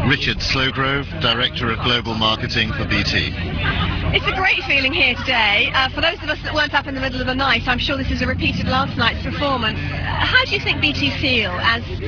Richard Slowgrove, Director of Global Marketing for BT. It's a great feeling here today. For those of us that weren't up in the middle of the night, I'm sure this is a repeat of last night's performance. How do you think BT feel as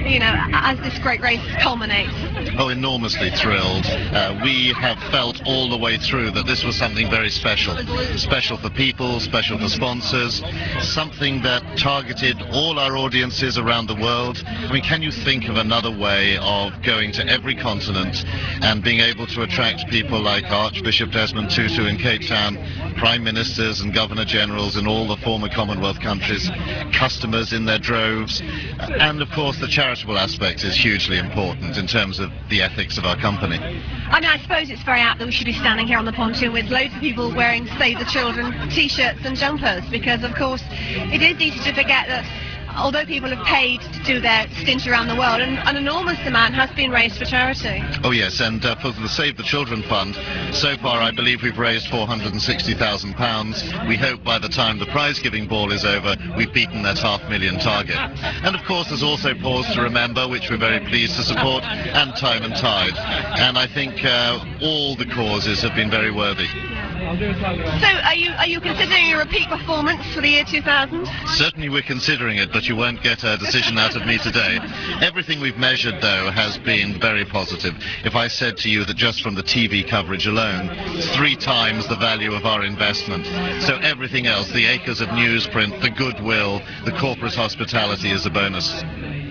this great race culminates? Oh, enormously thrilled. We have felt all the way through that this was something very special. Special for people, special for sponsors, something that targeted all our audiences around the world. I mean, can you think of another way of going to every continent and being able to attract people like Archbishop Desmond Tutu in Cape Town, prime ministers and governor generals in all the former Commonwealth countries, customers in their droves, and of course the charitable aspect is hugely important in terms of the ethics of our company. I mean, I suppose it's very apt that we should be standing here on the pontoon with loads of people wearing Save the Children t-shirts and jumpers, because of course it is easy to forget that although people have paid to do their stint around the world, an enormous amount has been raised for charity. Oh yes, and for the Save the Children Fund, so far I believe we've raised £460,000. We hope by the time the prize-giving ball is over, we've beaten that £500,000 target. And of course there's also Pause to Remember, which we're very pleased to support, and Time and Tide. And I think all the causes have been very worthy. So are you considering a repeat performance for the year 2000? Certainly we're considering it, but you won't get a decision out of me today. Everything we've measured, though, has been very positive. If I said to you that just from the TV coverage alone, it's 3 times the value of our investment. So everything else, the acres of newsprint, the goodwill, the corporate hospitality is a bonus.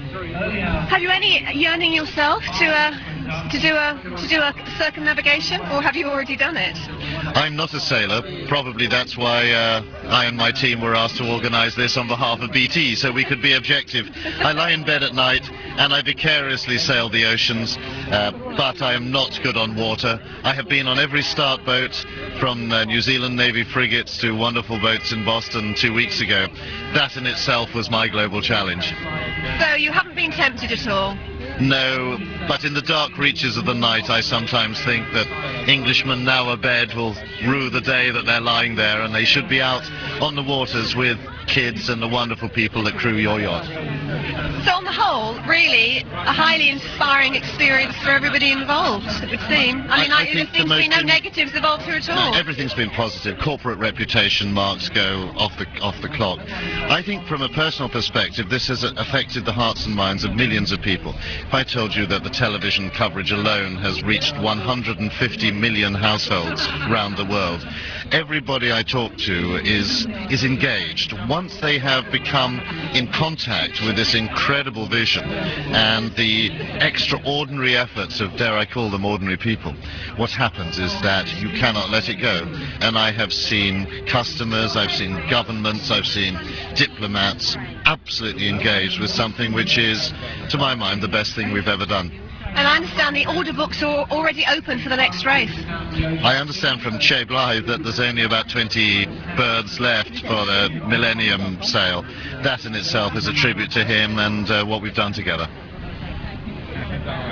Have you any yearning yourself to do a circumnavigation, or have you already done it? I'm not a sailor. Probably that's why I and my team were asked to organise this on behalf of BT, so we could be objective. I lie in bed at night and I vicariously sail the oceans, but I am not good on water. I have been on every start boat, from New Zealand Navy frigates to wonderful boats in Boston 2 weeks ago. That in itself was my global challenge. So you haven't been tempted at all? No, but in the dark reaches of the night I sometimes think that Englishmen now abed will rue the day that they're lying there, and they should be out on the waters with kids and the wonderful people that crew your yacht. So on the whole, really a highly inspiring experience for everybody involved, it would seem. I mean, there seems to be no negatives involved here at all. No, everything's been positive. Corporate reputation marks go off the clock. I think from a personal perspective, this has affected the hearts and minds of millions of people. If I told you that the television coverage alone has reached 150 million households around the world, everybody I talk to is engaged. Once they have become in contact with this incredible vision and the extraordinary efforts of, dare I call them, ordinary people, what happens is that you cannot let it go. And I have seen customers, I've seen governments, I've seen diplomats absolutely engaged with something which is, to my mind, the best thing we've ever done. And I understand the order books are already open for the next race. I understand from Che Blythe that there's only about 20 berths left for the Millennium sale. That in itself is a tribute to him and what we've done together.